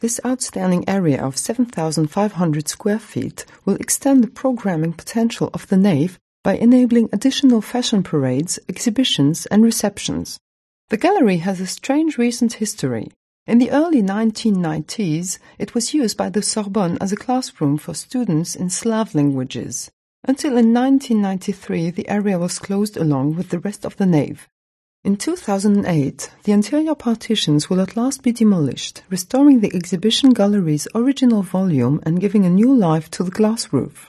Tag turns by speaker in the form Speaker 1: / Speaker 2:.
Speaker 1: This outstanding area of 7,500 square feet will extend the programming potential of the nave by enabling additional fashion parades, exhibitions and receptions. The gallery has a strange recent history. In the early 1990s, it was used by the Sorbonne as a classroom for students in Slav languages. Until in 1993, the area was closed along with the rest of the nave. In 2008, the interior partitions will at last be demolished, restoring the exhibition gallery's original volume and giving a new life to the glass roof.